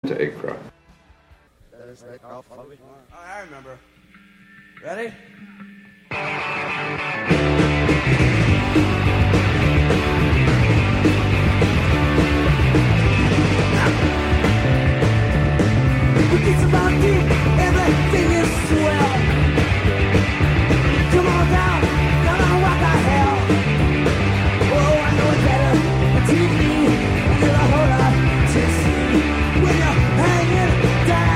to Acra. Oh, I remember. Ready? It's about deep, everything is swell. Come on down, come on, what the hell? Oh, I know it better on TV, and there's a whole lot to see when you're hanging down.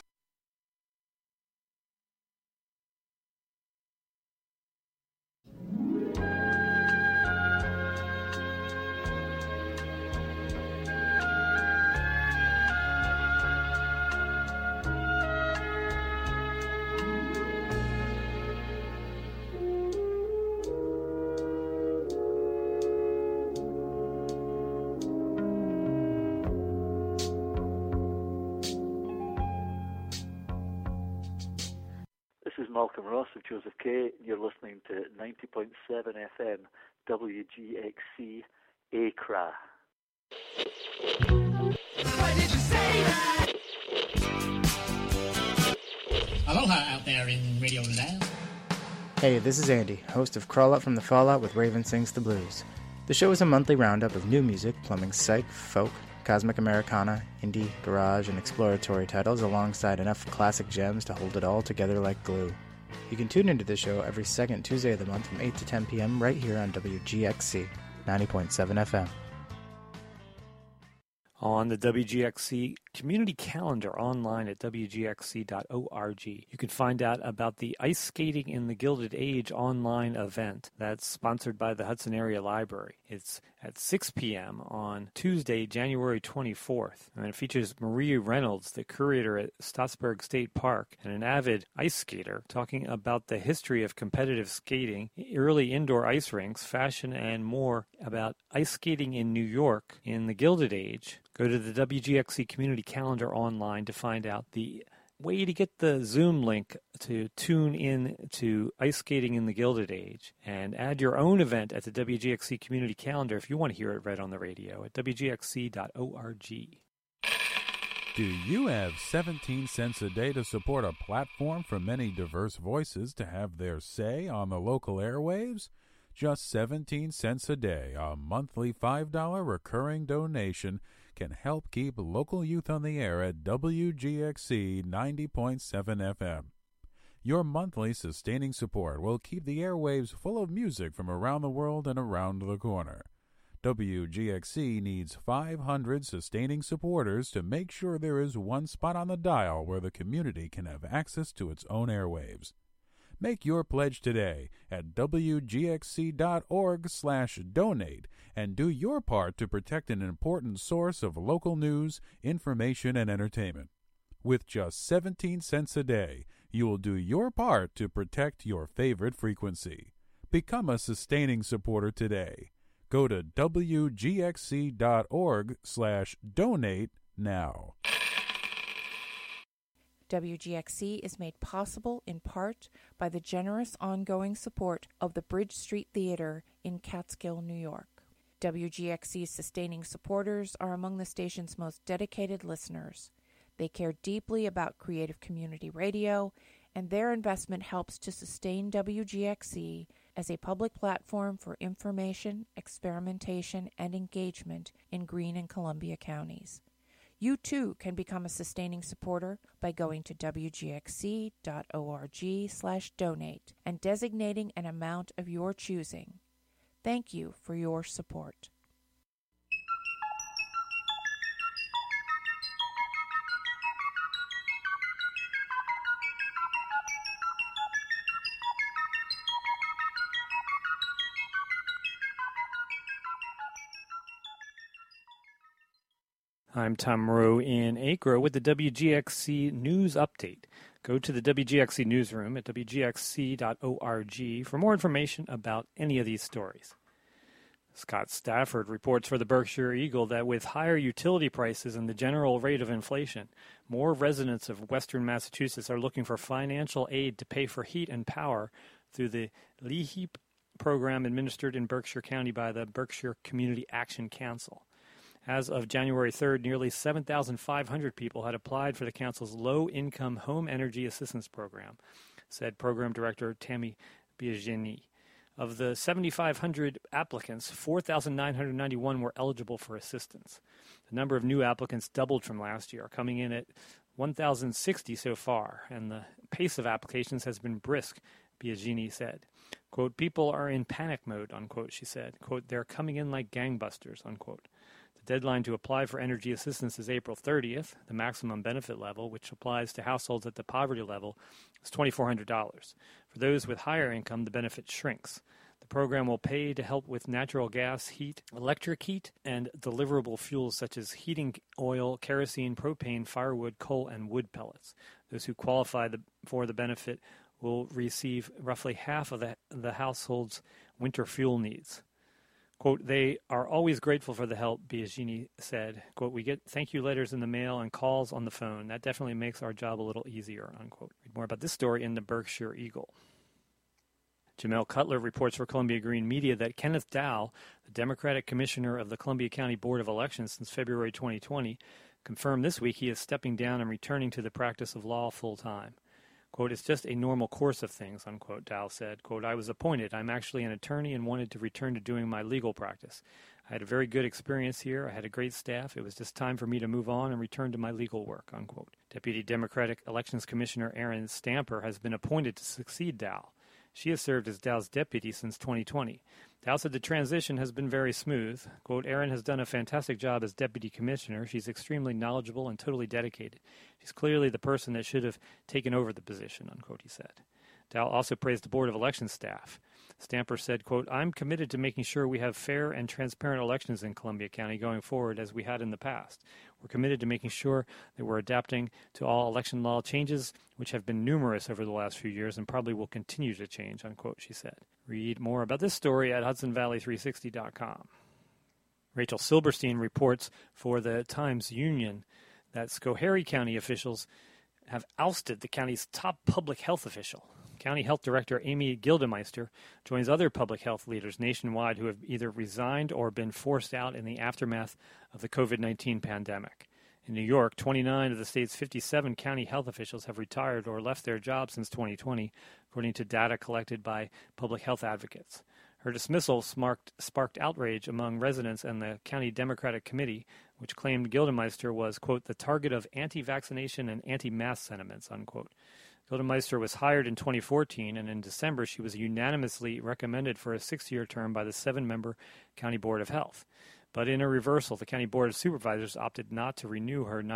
This is Malcolm Ross of Joseph K. You're listening to 90.7 FM WGXC Accra. Why did you say that? Aloha out there in Radio Land. Hey, this is Andy, host of Crawl Up from the Fallout with Raven Sings the Blues. The show is a monthly roundup of new music, plumbing psych, folk, cosmic Americana, indie, garage, and exploratory titles alongside enough classic gems to hold it all together like glue. You can tune into the show every second Tuesday of the month from 8 to 10 p.m. right here on WGXC 90.7 FM. On the WGXC community calendar online at wgxc.org. You can find out about the Ice Skating in the Gilded Age online event that's sponsored by the Hudson Area Library. It's at 6 p.m. on Tuesday, January 24th, and it features Marie Reynolds, the curator at Stottsburg State Park, and an avid ice skater, talking about the history of competitive skating, early indoor ice rinks, fashion, and more about ice skating in New York in the Gilded Age. Go to the WGXC community calendar online to find out the way to get the Zoom link to tune in to Ice Skating in the Gilded Age, and add your own event at the WGXC community calendar if you want to hear it read on the radio at wgxc.org. Do you have 17 cents a day to support a platform for many diverse voices to have their say on the local airwaves? Just 17 cents a day, a monthly $5 recurring donation, can help keep local youth on the air at WGXC 90.7 FM. Your monthly sustaining support will keep the airwaves full of music from around the world and around the corner. WGXC needs 500 sustaining supporters to make sure there is one spot on the dial where the community can have access to its own airwaves. Make your pledge today at wgxc.org/donate and do your part to protect an important source of local news, information, and entertainment. With just 17 cents a day, you will do your part to protect your favorite frequency. Become a sustaining supporter today. Go to wgxc.org/donate now. WGXC is made possible in part by the generous ongoing support of the Bridge Street Theater in Catskill, New York. WGXC's sustaining supporters are among the station's most dedicated listeners. They care deeply about creative community radio, and their investment helps to sustain WGXC as a public platform for information, experimentation, and engagement in Greene and Columbia counties. You too can become a sustaining supporter by going to wgxc.org/donate and designating an amount of your choosing. Thank you for your support. I'm Tom Rowe in Acro with the WGXC News Update. Go to the WGXC newsroom at wgxc.org for more information about any of these stories. Scott Stafford reports for the Berkshire Eagle that with higher utility prices and the general rate of inflation, more residents of western Massachusetts are looking for financial aid to pay for heat and power through the LEHEAP program administered in Berkshire County by the Berkshire Community Action Council. As of January 3rd, nearly 7,500 people had applied for the council's low-income home energy assistance program, said Program Director Tammy Biagini. Of the 7,500 applicants, 4,991 were eligible for assistance. The number of new applicants doubled from last year, coming in at 1,060 so far, and the pace of applications has been brisk, Biagini said. Quote, people are in panic mode, unquote, she said. Quote, they're coming in like gangbusters, unquote. The deadline to apply for energy assistance is April 30th. The maximum benefit level, which applies to households at the poverty level, is $2,400. For those with higher income, the benefit shrinks. The program will pay to help with natural gas, heat, electric heat, and deliverable fuels such as heating oil, kerosene, propane, firewood, coal, and wood pellets. Those who qualify for the benefit will receive roughly half of the household's winter fuel needs. Quote, they are always grateful for the help, Biagini said. Quote, we get thank you letters in the mail and calls on the phone. That definitely makes our job a little easier, unquote. Read more about this story in the Berkshire Eagle. Jamel Cutler reports for Columbia Green Media that Kenneth Dow, the Democratic Commissioner of the Columbia County Board of Elections since February 2020, confirmed this week he is stepping down and returning to the practice of law full-time. Quote, it's just a normal course of things, unquote, Dow said. Quote, I was appointed. I'm actually an attorney and wanted to return to doing my legal practice. I had a very good experience here. I had a great staff. It was just time for me to move on and return to my legal work, unquote. Deputy Democratic Elections Commissioner Erin Stamper has been appointed to succeed Dow. She has served as Dow's deputy since 2020. Dow said the transition has been very smooth. Quote, Erin has done a fantastic job as deputy commissioner. She's extremely knowledgeable and totally dedicated. She's clearly the person that should have taken over the position, unquote, he said. Dow also praised the Board of Elections staff. Stamper said, quote, I'm committed to making sure we have fair and transparent elections in Columbia County going forward as we had in the past. We're committed to making sure that we're adapting to all election law changes, which have been numerous over the last few years and probably will continue to change, unquote, she said. Read more about this story at HudsonValley360.com. Rachel Silberstein reports for the Times-Union that Schoharie County officials have ousted the county's top public health official. County Health Director Amy Gildemeister joins other public health leaders nationwide who have either resigned or been forced out in the aftermath of the COVID-19 pandemic. In New York, 29 of the state's 57 county health officials have retired or left their jobs since 2020, according to data collected by public health advocates. Her dismissal sparked outrage among residents and the county Democratic Committee, which claimed Gildemeister was, quote, the target of anti-vaccination and anti-mask sentiments, unquote. Gildemeister was hired in 2014, and in December she was unanimously recommended for a 6-year term by the 7-member County Board of Health. But in a reversal, the County Board of Supervisors opted not to renew her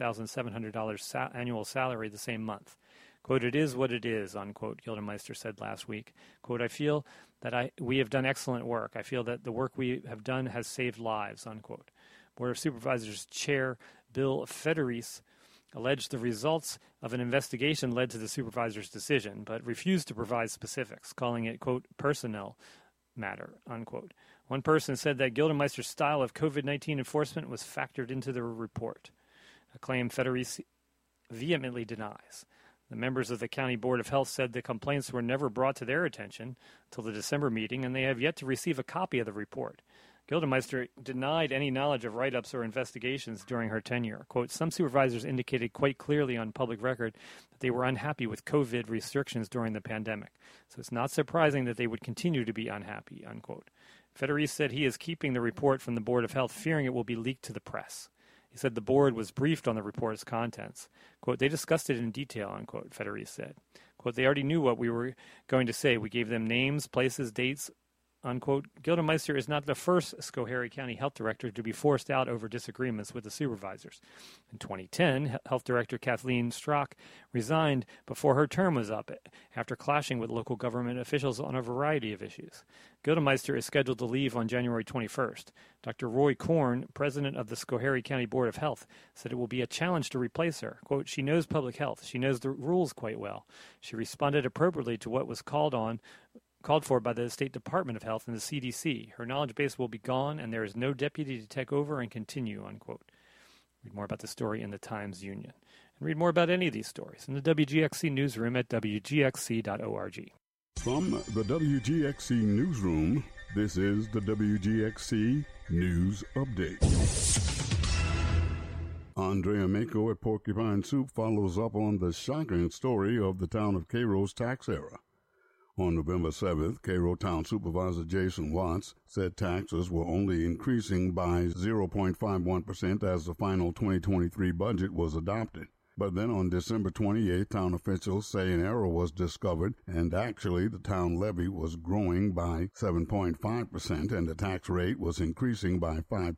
$94,700 annual salary the same month. Quote, it is what it is, unquote, Gildemeister said last week. Quote, I feel that we have done excellent work. I feel that the work we have done has saved lives, unquote. Board of Supervisors Chair Bill Federis alleged the results of an investigation led to the supervisor's decision, but refused to provide specifics, calling it, quote, personnel matter, unquote. One person said that Gildemeister's style of COVID-19 enforcement was factored into the report, a claim Federis vehemently denies. The members of the County Board of Health said the complaints were never brought to their attention until the December meeting, and they have yet to receive a copy of the report. Gildemeister denied any knowledge of write-ups or investigations during her tenure. Quote, some supervisors indicated quite clearly on public record that they were unhappy with COVID restrictions during the pandemic. So it's not surprising that they would continue to be unhappy, unquote. Federis said he is keeping the report from the Board of Health, fearing it will be leaked to the press. He said the board was briefed on the report's contents. Quote, they discussed it in detail, unquote, Federis said. Quote, they already knew what we were going to say. We gave them names, places, dates, unquote. Gildemeister is not the first Schoharie County Health Director to be forced out over disagreements with the supervisors. In 2010, Health Director Kathleen Strock resigned before her term was up after clashing with local government officials on a variety of issues. Gildemeister is scheduled to leave on January 21st. Dr. Roy Korn, president of the Schoharie County Board of Health, said it will be a challenge to replace her. Quote, she knows public health. She knows the rules quite well. She responded appropriately to what was called for by the State Department of Health and the CDC. Her knowledge base will be gone, and there is no deputy to take over and continue, unquote. Read more about the story in the Times-Union. And read more about any of these stories in the WGXC newsroom at wgxc.org. From the WGXC newsroom, this is the WGXC News Update. Andrea Mako at Porcupine Soup follows up on the shocking story of the town of Cairo's tax error. On November 7th, Cairo Town Supervisor Jason Watts said taxes were only increasing by 0.51% as the final 2023 budget was adopted. But then on December 28th, town officials say an error was discovered, and actually the town levy was growing by 7.5% and the tax rate was increasing by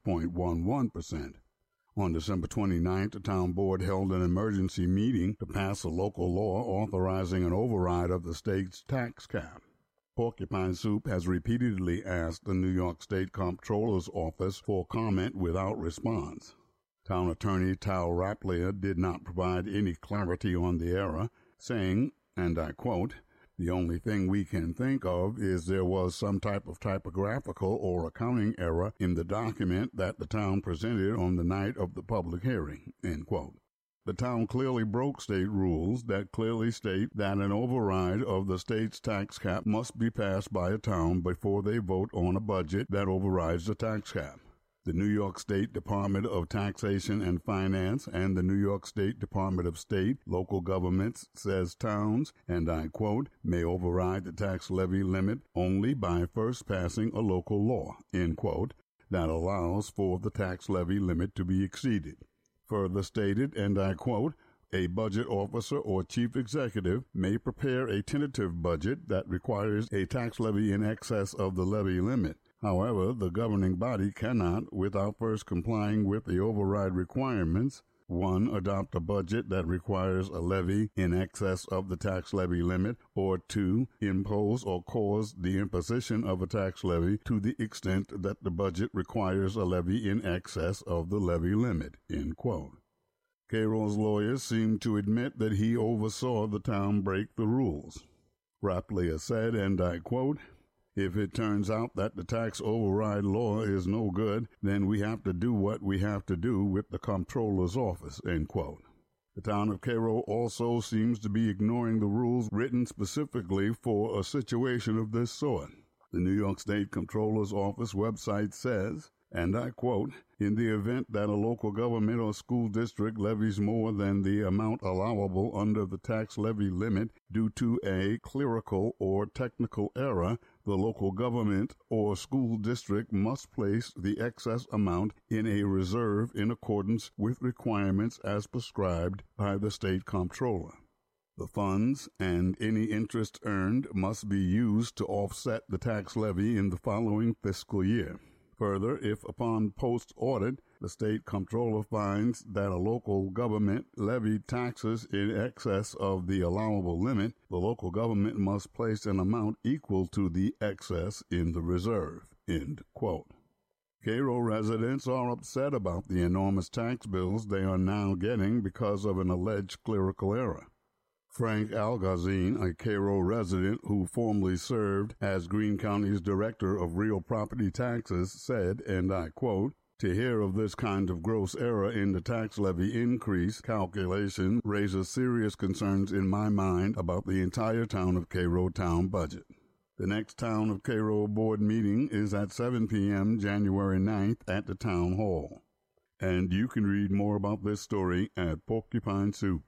5.11%. On December 29th, the town board held an emergency meeting to pass a local law authorizing an override of the state's tax cap. Porcupine Soup has repeatedly asked the New York State Comptroller's Office for comment without response. Town attorney Tal Rapplier did not provide any clarity on the error, saying, and I quote, "The only thing we can think of is there was some type of typographical or accounting error in the document that the town presented on the night of the public hearing," end quote. The town clearly broke state rules that clearly state that an override of the state's tax cap must be passed by a town before they vote on a budget that overrides the tax cap. The New York State Department of Taxation and Finance and the New York State Department of State Local Governments says towns, and I quote, may override the tax levy limit only by first passing a local law, end quote, that allows for the tax levy limit to be exceeded. Further stated, and I quote, a budget officer or chief executive may prepare a tentative budget that requires a tax levy in excess of the levy limit. However, the governing body cannot, without first complying with the override requirements, 1. Adopt a budget that requires a levy in excess of the tax levy limit, or 2. Impose or cause the imposition of a tax levy to the extent that the budget requires a levy in excess of the levy limit, end quote. Cairo's lawyers seem to admit that he oversaw the town break the rules. Rapplier said, and I quote, if it turns out that the tax override law is no good, then we have to do what we have to do with the comptroller's office, end quote. The town of Cairo also seems to be ignoring the rules written specifically for a situation of this sort. The New York State Comptroller's Office website says, and I quote, in the event that a local government or school district levies more than the amount allowable under the tax levy limit due to a clerical or technical error, the local government or school district must place the excess amount in a reserve in accordance with requirements as prescribed by the state comptroller. The funds and any interest earned must be used to offset the tax levy in the following fiscal year. Further, if upon post-audit the state comptroller finds that a local government levied taxes in excess of the allowable limit, the local government must place an amount equal to the excess in the reserve, end quote. Cairo residents are upset about the enormous tax bills they are now getting because of an alleged clerical error. Frank Algazine, a Cairo resident who formerly served as Greene County's Director of Real Property Taxes, said, and I quote, to hear of this kind of gross error in the tax levy increase calculation raises serious concerns in my mind about the entire town of Cairo town budget. The next Town of Cairo board meeting is at 7 p.m. January 9th at the Town Hall. And you can read more about this story at Porcupine Soup.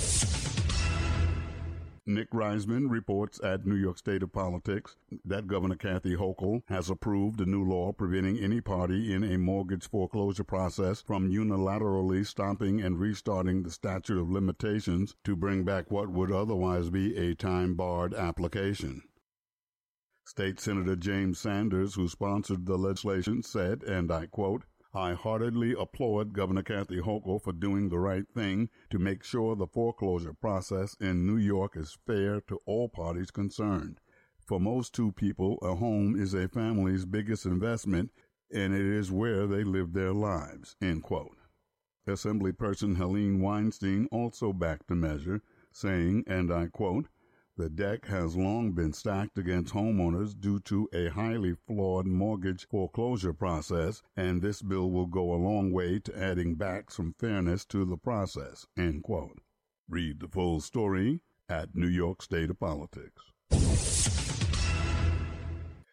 Nick Reisman reports at New York State of Politics that Governor Kathy Hochul has approved a new law preventing any party in a mortgage foreclosure process from unilaterally stopping and restarting the statute of limitations to bring back what would otherwise be a time-barred application. State Senator James Sanders, who sponsored the legislation, said, and I quote, I heartily applaud Governor Kathy Hochul for doing the right thing to make sure the foreclosure process in New York is fair to all parties concerned. For most two people, a home is a family's biggest investment, and it is where they live their lives, end quote. Assemblyperson Helene Weinstein also backed the measure, saying, and I quote, the deck has long been stacked against homeowners due to a highly flawed mortgage foreclosure process, and this bill will go a long way to adding back some fairness to the process, end quote. Read the full story at New York State of Politics.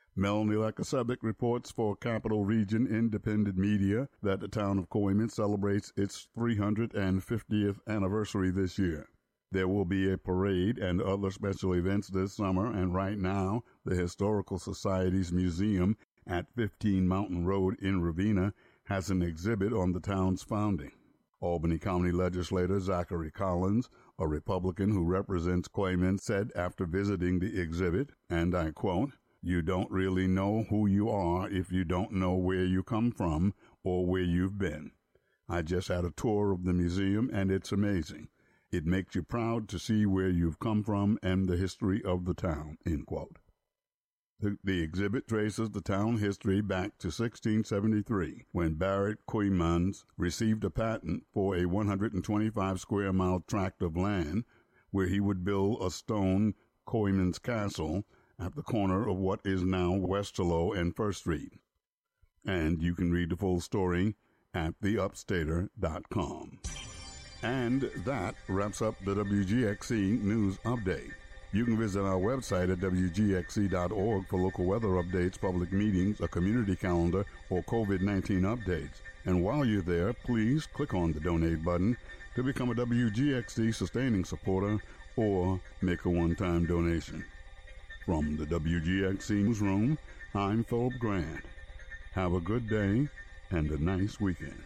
Melanie Lakasevic reports for Capital Region Independent Media that the town of Coeymans celebrates its 350th anniversary this year. There will be a parade and other special events this summer, and right now, the Historical Society's museum at 15 Mountain Road in Ravenna has an exhibit on the town's founding. Albany County legislator Zachary Collins, a Republican who represents Coeymans, said after visiting the exhibit, and I quote, "You don't really know who you are if you don't know where you come from or where you've been. I just had a tour of the museum, and it's amazing. It makes you proud to see where you've come from and the history of the town," end quote. The exhibit traces the town history back to 1673, when Barrett Coeymans received a patent for a 125-square-mile tract of land where he would build a stone Coeymans Castle at the corner of what is now Westerlo and First Street. And you can read the full story at theupstater.com. And that wraps up the WGXC News Update. You can visit our website at WGXC.org for local weather updates, public meetings, a community calendar, or COVID-19 updates. And while you're there, please click on the donate button to become a WGXC sustaining supporter or make a one-time donation. From the WGXC Newsroom, I'm Philip Grant. Have a good day and a nice weekend.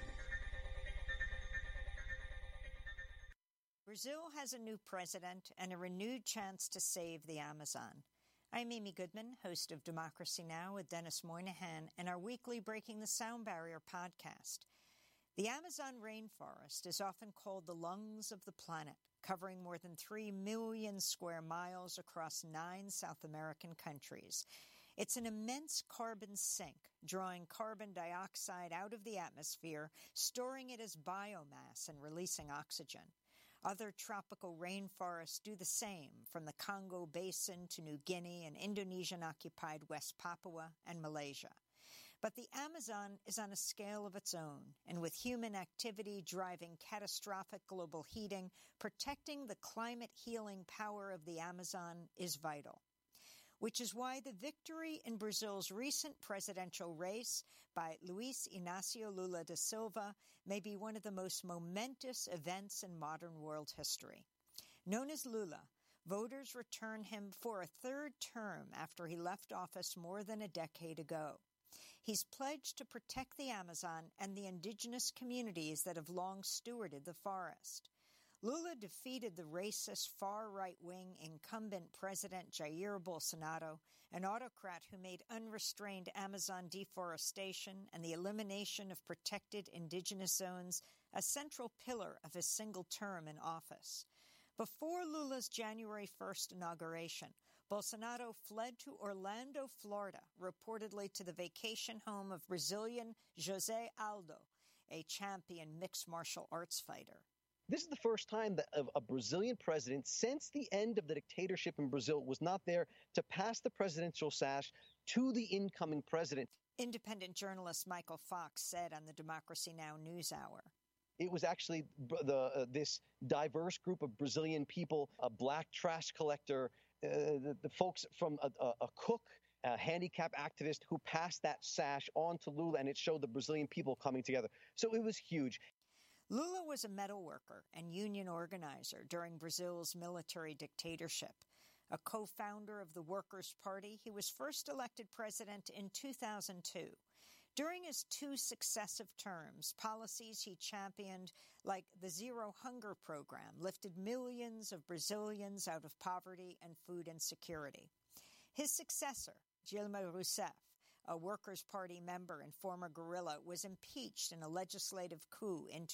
Brazil has a new president and a renewed chance to save the Amazon. I'm Amy Goodman, host of Democracy Now! With Dennis Moynihan and our weekly Breaking the Sound Barrier podcast. The Amazon rainforest is often called the lungs of the planet, covering more than 3 million square miles across 9 South American countries. It's an immense carbon sink, drawing carbon dioxide out of the atmosphere, storing it as biomass and releasing oxygen. Other tropical rainforests do the same, from the Congo Basin to New Guinea and Indonesian-occupied West Papua and Malaysia. But the Amazon is on a scale of its own, and with human activity driving catastrophic global heating, protecting the climate-healing power of the Amazon is vital. Which is why the victory in Brazil's recent presidential race by Luiz Inácio Lula da Silva may be one of the most momentous events in modern world history. Known as Lula, voters return him for a third term after he left office more than a decade ago. He's pledged to protect the Amazon and the indigenous communities that have long stewarded the forest. Lula defeated the racist far-right-wing incumbent President Jair Bolsonaro, an autocrat who made unrestrained Amazon deforestation and the elimination of protected indigenous zones a central pillar of his single term in office. Before Lula's January 1st inauguration, Bolsonaro fled to Orlando, Florida, reportedly to the vacation home of Brazilian José Aldo, a champion mixed martial arts fighter. This is the first time that a Brazilian president since the end of the dictatorship in Brazil was not there to pass the presidential sash to the incoming president. Independent journalist Michael Fox said on the Democracy Now! News Hour. It was actually this diverse group of Brazilian people, a black trash collector, the folks from a cook, a handicap activist who passed that sash on to Lula, and it showed the Brazilian people coming together. So it was huge. Lula was a metal worker and union organizer during Brazil's military dictatorship. A co-founder of the Workers' Party, he was first elected president in 2002. During his 2 successive terms, policies he championed, like the Zero Hunger program, lifted millions of Brazilians out of poverty and food insecurity. His successor, Dilma Rousseff, a Workers' Party member and former guerrilla, was impeached in a legislative coup in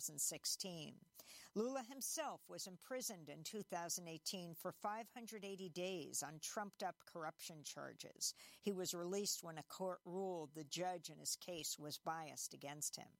2016. Lula himself was imprisoned in 2018 for 580 days on trumped-up corruption charges. He was released when a court ruled the judge in his case was biased against him.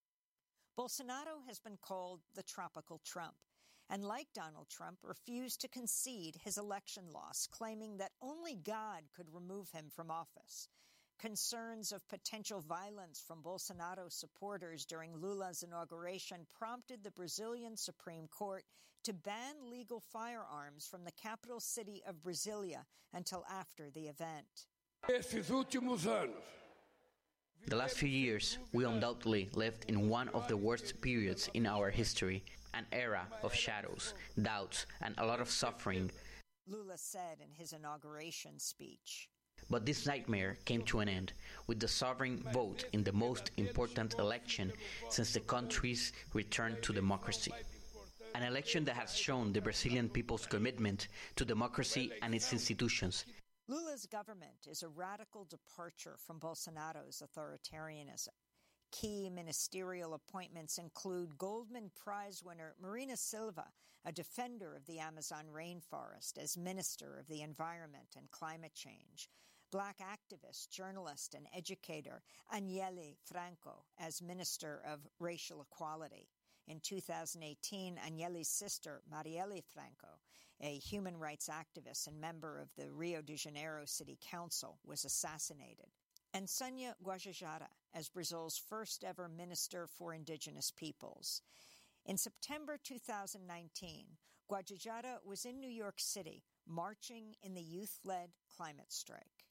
Bolsonaro has been called the tropical Trump, and like Donald Trump, refused to concede his election loss, claiming that only God could remove him from office. Concerns of potential violence from Bolsonaro supporters during Lula's inauguration prompted the Brazilian Supreme Court to ban legal firearms from the capital city of Brasilia until after the event. The last few years, we undoubtedly lived in one of the worst periods in our history, an era of shadows, doubts, and a lot of suffering. Lula said in his inauguration speech. But this nightmare came to an end with the sovereign vote in the most important election since the country's return to democracy. An election that has shown the Brazilian people's commitment to democracy and its institutions. Lula's government is a radical departure from Bolsonaro's authoritarianism. Key ministerial appointments include Goldman Prize winner Marina Silva, a defender of the Amazon rainforest, as Minister of the Environment and Climate Change. Black activist, journalist, and educator Aniele Franco as Minister of Racial Equality. In 2018, Aniele's sister, Marielle Franco, a human rights activist and member of the Rio de Janeiro City Council, was assassinated. And Sonia Guajajara as Brazil's first ever Minister for Indigenous Peoples. In September 2019, Guajajara was in New York City marching in the youth-led climate strike.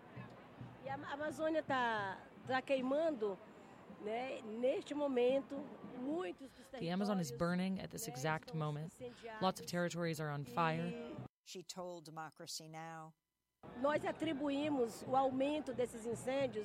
A Amazônia está queimando, né? Neste momento. The Amazon is burning at this exact moment. Lots of territories are on fire. She told Democracy Now! Nós atribuímos o aumento desses incêndios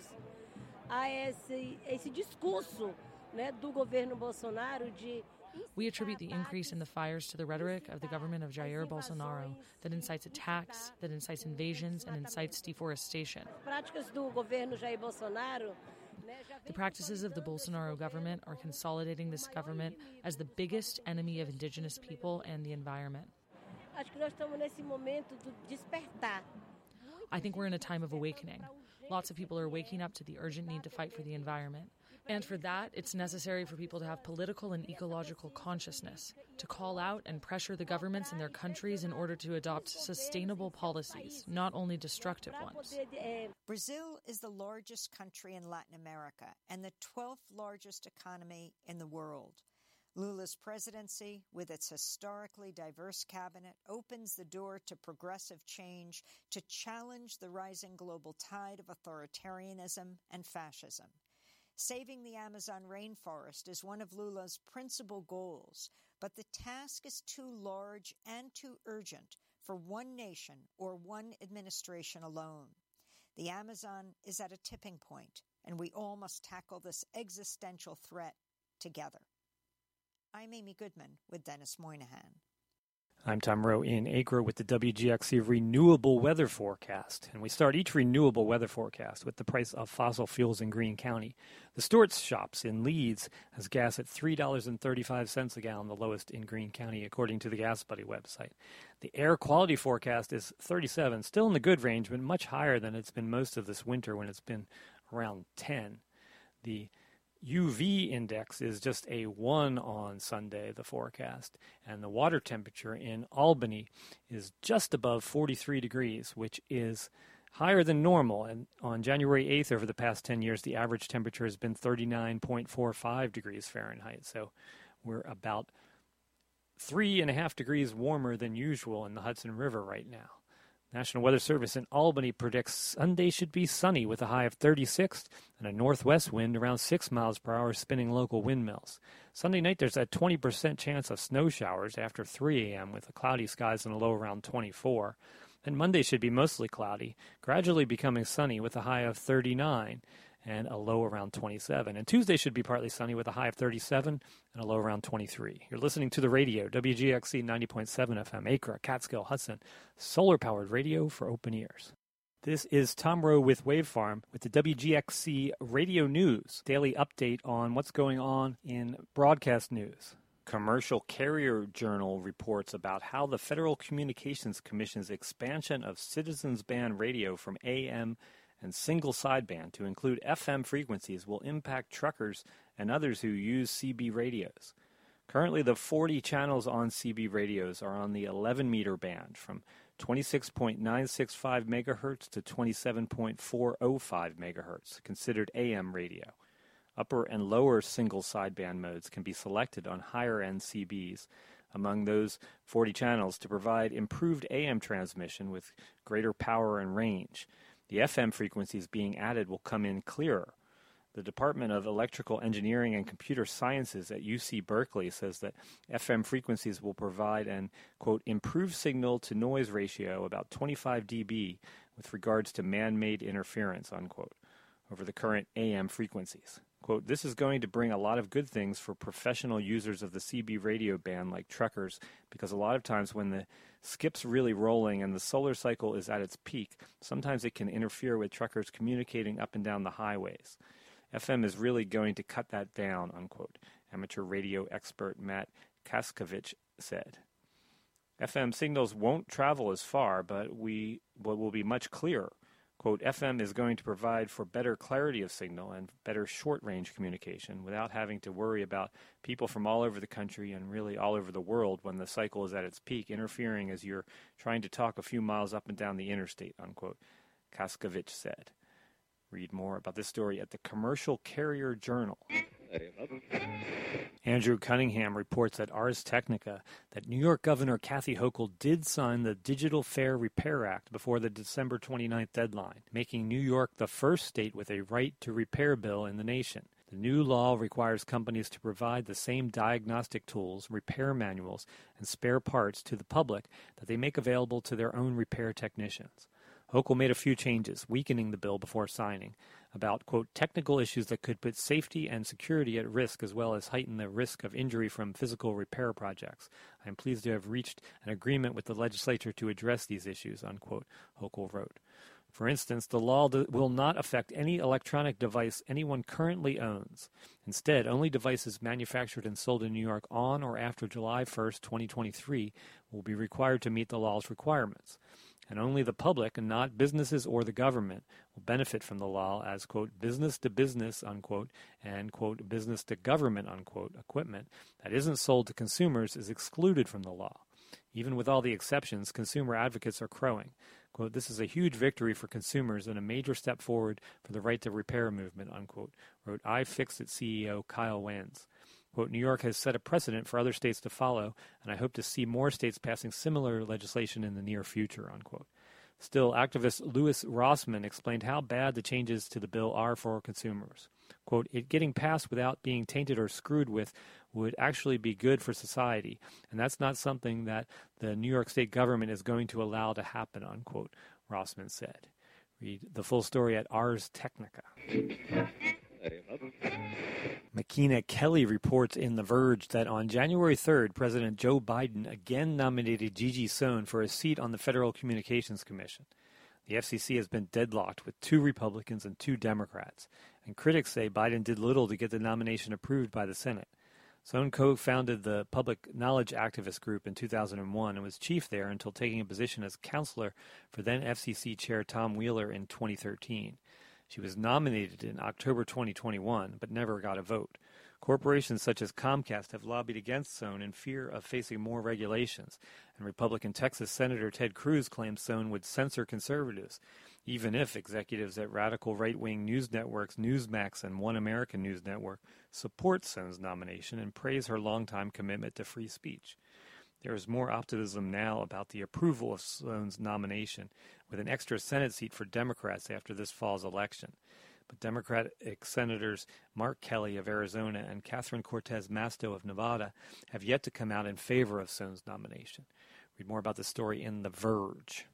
a esse discurso, né, do governo Bolsonaro de... We attribute the increase in the fires to the rhetoric of the government of Jair Bolsonaro that incites attacks, that incites invasions, and incites deforestation. Práticas do governo Jair Bolsonaro. The practices of the Bolsonaro government are consolidating this government as the biggest enemy of indigenous people and the environment. Acho que nós estamos nesse momento do despertar. I think we're in a time of awakening. Lots of people are waking up to the urgent need to fight for the environment. And for that, it's necessary for people to have political and ecological consciousness, to call out and pressure the governments in their countries in order to adopt sustainable policies, not only destructive ones. Brazil is the largest country in Latin America and the 12th largest economy in the world. Lula's presidency, with its historically diverse cabinet, opens the door to progressive change to challenge the rising global tide of authoritarianism and fascism. Saving the Amazon rainforest is one of Lula's principal goals, but the task is too large and too urgent for one nation or one administration alone. The Amazon is at a tipping point, and we all must tackle this existential threat together. I'm Amy Goodman with Dennis Moynihan. I'm Tom Rowe in Acre with the WGXC Renewable Weather Forecast. And we start each renewable weather forecast with the price of fossil fuels in Greene County. The Stewart's Shops in Leeds has gas at $3.35 a gallon, the lowest in Greene County, according to the Gas Buddy website. The air quality forecast is 37, still in the good range, but much higher than it's been most of this winter when it's been around 10. The UV index is just a 1 on Sunday, the forecast, and the water temperature in Albany is just above 43 degrees, which is higher than normal. And on January 8th, over the past 10 years, the average temperature has been 39.45 degrees Fahrenheit. So we're about 3.5 degrees warmer than usual in the Hudson River right now. National Weather Service in Albany predicts Sunday should be sunny with a high of 36 and a northwest wind around 6 miles per hour spinning local windmills. Sunday night there's a 20% chance of snow showers after 3 a.m. with the cloudy skies and a low around 24. And Monday should be mostly cloudy, gradually becoming sunny with a high of 39 and a low around 27. And Tuesday should be partly sunny with a high of 37 and a low around 23. You're listening to the radio, WGXC 90.7 FM, Acre, Catskill, Hudson, solar-powered radio for open ears. This is Tom Rowe with Wave Farm with the WGXC Radio News, daily update on what's going on in broadcast news. Commercial Carrier Journal reports about how the Federal Communications Commission's expansion of citizens band radio from AM and single sideband to include FM frequencies will impact truckers and others who use CB radios. Currently, the 40 channels on CB radios are on the 11-meter band from 26.965 megahertz to 27.405 megahertz, considered AM radio. Upper and lower single sideband modes can be selected on higher-end CBs. Among those 40 channels to provide improved AM transmission with greater power and range. The FM frequencies being added will come in clearer. The Department of Electrical Engineering and Computer Sciences at UC Berkeley says that FM frequencies will provide an, quote, improved signal-to-noise ratio about 25 dB with regards to man-made interference, unquote, over the current AM frequencies. Quote, this is going to bring a lot of good things for professional users of the CB radio band like truckers, because a lot of times when the skip's really rolling and the solar cycle is at its peak, sometimes it can interfere with truckers communicating up and down the highways. FM is really going to cut that down, unquote, amateur radio expert Matt Kaskovich said. FM signals won't travel as far, but will be much clearer. Quote, FM is going to provide for better clarity of signal and better short-range communication without having to worry about people from all over the country and really all over the world when the cycle is at its peak interfering as you're trying to talk a few miles up and down the interstate, unquote, Kaskovich said. Read more about this story at the Commercial Carrier Journal. Andrew Cunningham reports at Ars Technica that New York Governor Kathy Hochul did sign the Digital Fair Repair Act before the December 29th deadline, making New York the first state with a right to repair bill in the nation. The new law requires companies to provide the same diagnostic tools, repair manuals, and spare parts to the public that they make available to their own repair technicians. Hochul made a few changes, weakening the bill before signing, about, quote, technical issues that could put safety and security at risk as well as heighten the risk of injury from physical repair projects. I am pleased to have reached an agreement with the legislature to address these issues, unquote, Hochul wrote. For instance, the law will not affect any electronic device anyone currently owns. Instead, only devices manufactured and sold in New York on or after July 1st, 2023 will be required to meet the law's requirements. And only the public, and not businesses or the government, will benefit from the law as, quote, business-to-business, unquote, and, quote, business-to-government, unquote, equipment that isn't sold to consumers is excluded from the law. Even with all the exceptions, consumer advocates are crowing. Quote, this is a huge victory for consumers and a major step forward for the right to repair movement, unquote, wrote iFixit CEO Kyle Wenz. Quote, New York has set a precedent for other states to follow, and I hope to see more states passing similar legislation in the near future, unquote. Still, activist Louis Rossman explained how bad the changes to the bill are for consumers. Quote, it getting passed without being tainted or screwed with would actually be good for society, and that's not something that the New York State government is going to allow to happen, unquote, Rossman said. Read the full story at Ars Technica. Makina Kelly reports in The Verge that on January 3rd, President Joe Biden again nominated Gigi Sohn for a seat on the Federal Communications Commission. The FCC has been deadlocked with 2 Republicans and 2 Democrats, and critics say Biden did little to get the nomination approved by the Senate. Sohn co-founded the Public Knowledge Activist Group in 2001 and was chief there until taking a position as counselor for then FCC Chair Tom Wheeler in 2013. She was nominated in October 2021, but never got a vote. Corporations such as Comcast have lobbied against Sohn in fear of facing more regulations, and Republican Texas Senator Ted Cruz claims Sohn would censor conservatives, even if executives at radical right-wing news networks Newsmax and One American News Network support Sohn's nomination and praise her longtime commitment to free speech. There is more optimism now about the approval of Sohn's nomination, with an extra Senate seat for Democrats after this fall's election. But Democratic Senators Mark Kelly of Arizona and Catherine Cortez Masto of Nevada have yet to come out in favor of Sohn's nomination. Read more about the story in The Verge.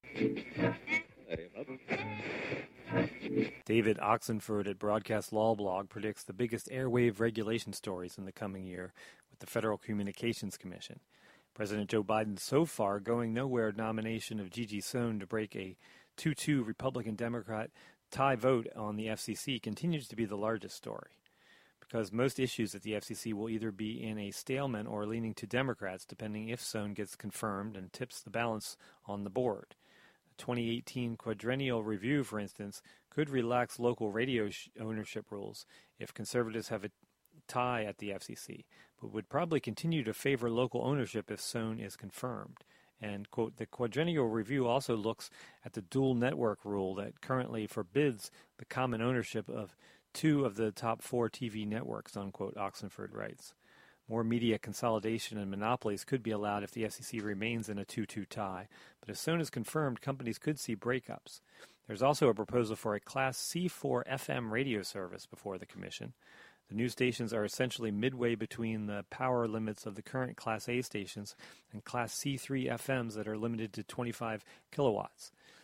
David Oxenford at Broadcast Law Blog predicts the biggest airwave regulation stories in the coming year with the Federal Communications Commission. President Joe Biden's so far going nowhere nomination of Gigi Sohn to break a 2-2 Republican-Democrat tie vote on the FCC continues to be the largest story, because most issues at the FCC will either be in a stalemate or leaning to Democrats, depending if Sohn gets confirmed and tips the balance on the board. The 2018 quadrennial review, for instance, could relax local radio ownership rules if conservatives have a tie at the FCC, but would probably continue to favor local ownership if Sohn is confirmed. And, quote, the quadrennial review also looks at the dual network rule that currently forbids the common ownership of 2 of the top 4 TV networks, unquote, Oxenford writes. More media consolidation and monopolies could be allowed if the FCC remains in a 2-2 tie, but as soon as confirmed, companies could see breakups. There's also a proposal for a Class C4 FM radio service before the Commission. The new stations are essentially midway between the power limits of the current Class A stations and Class C3 FMs that are limited to 25 kilowatts.